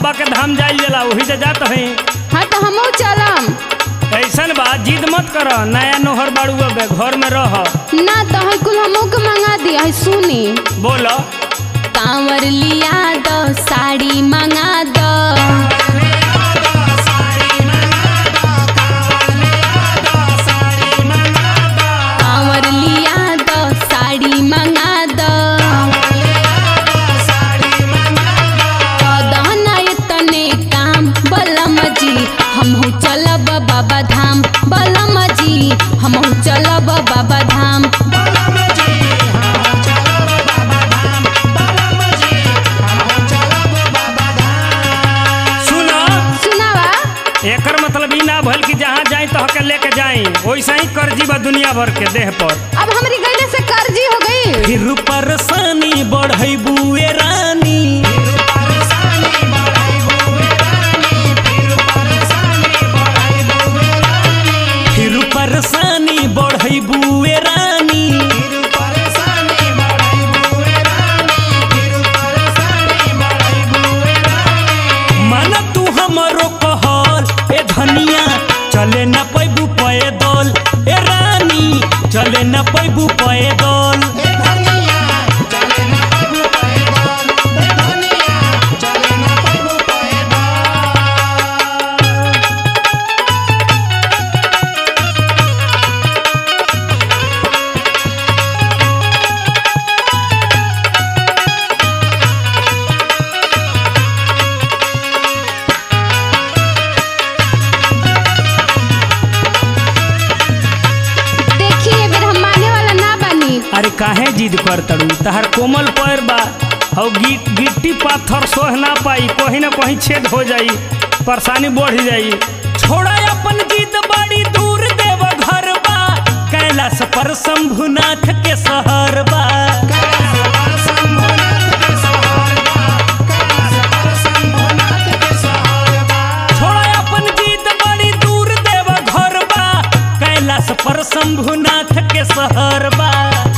बाबा के धाम जाइल जला वही से जात है। हाँ तो हमहू चलम। ऐसन बा जिद मत कर, नया नोहर बाड़ू अब घर में रह ना तो है कुल हमहू के मंगा दिया है। सुनी बोलो। कांवर लिया दो साड़ी मंगा दो, कांवर लिया दो साड़ी मंगा दो, कदना इतने काम बलम जी हमहू चलब बाबा धाम, बलम जी हमहू चलब बाबा धाम। एकर मतलब ई ना भइल कि जहाँ जाए तो हके लेके जाए, वैसा ही कर्जी बा दुनिया भर के देह पर। अब हमारी गईले से कर्जी हो गई। फिर परेशानी बढ़ई बुए रानी, फिर परेशानी बढ़ई बुए रानी, मन तू हमरो धनिया चले न पैबू पैदल, ए रानी चले न पैबू पैदल। अरे काहे जिद कर तड़ू, तहर कोमल पैर बा और गिट्टी पाथर सोह ना पाई, कहीं ना कहीं छेद हो जाई, परेशानी बढ़ जाई। छोड़ा अपन जिद बड़ी दूर देव घर बा, कैलाश पर शंभुनाथ के शहर बा, छोड़ा अपन जिद बड़ी दूर देव घर बा, कैलाश पर शंभुनाथ के शहर बा।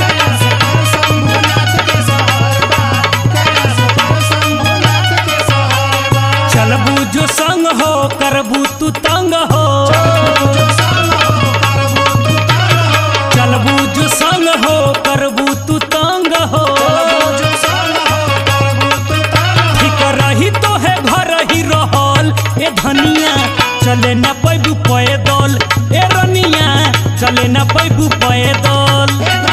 चलबू जो संग हो करबू तू तंग हो, चलबू जो संग हो करबू तू तंग हो, ठीक रही तो है घर ही रहल, ए धनिया चले न पैबू पैदल, ए रनिया चले न पैबू पैदल।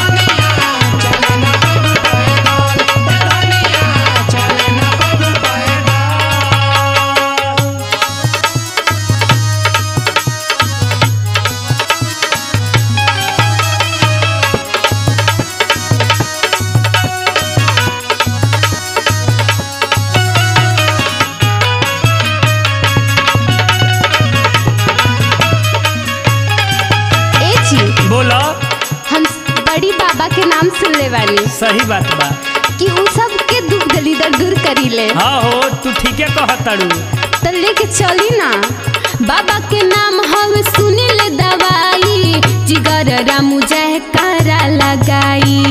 बोलो। हम बड़ी बाबा के नाम सुन ले वाली। सही बात बा कि उ सब के दुख दलिदर दूर करी ले। हाँ हो तू ठीके कहताड़ू। तो लेके चली ना, बाबा के नाम हम सुनी ले दवाई, जिगर रामू जयकारा लगाई।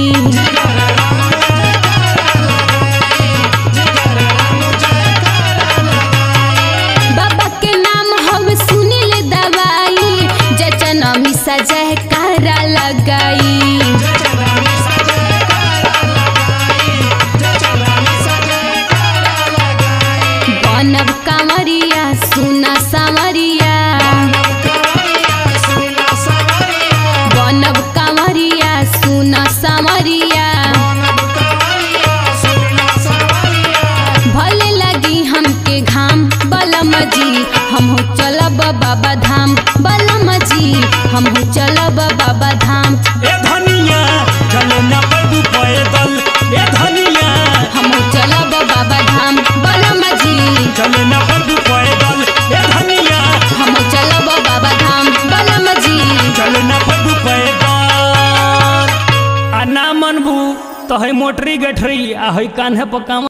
बाबा के नाम हम सुनी ले दवाई, जचन मिसा जयकारा लगाई। बनब कांवरिया सुना सांवरिया, बनब कांवरिया सुना सांवरिया, भले लगी हमके घाम बलम जी हमहू चलब बाबा धाम, बलम जी हमहू चलब बाबा धाम। ए धनिया चले न पैदू पैदल, ए धनिया हमहू चलब बाबा धाम, बलम जी चले न पैदू पैदल, ए धनिया हमहू चलब बाबा धाम, बलम जी चले न पैदू पैदल। आ ना मनबू तो है मोटरी गठरी आ है कान्हे पर काम